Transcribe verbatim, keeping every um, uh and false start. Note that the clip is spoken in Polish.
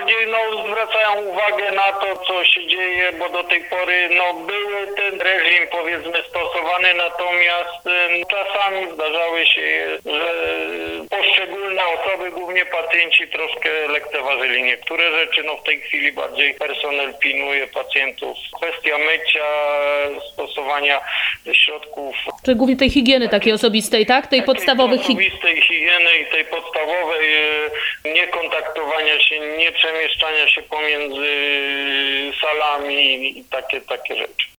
bardziej no, zwracają uwagę na to, co się dzieje, bo do tej pory no, był ten reżim powiedzmy stosowany, natomiast y, czasami zdarzały się, że poszczególne osoby, głównie pacjenci, troszkę lekceważyli niektóre rzeczy. No w tej chwili bardziej personel pilnuje pacjentów. Kwestia mycia, stosowania środków. Czy głównie tej higieny takiej osobistej, tak? Tej podstawowej higieny. Osobistej higieny i tej podstawowej e, niekontaktowania się, nie przemieszczania się pomiędzy salami i takie, takie rzeczy.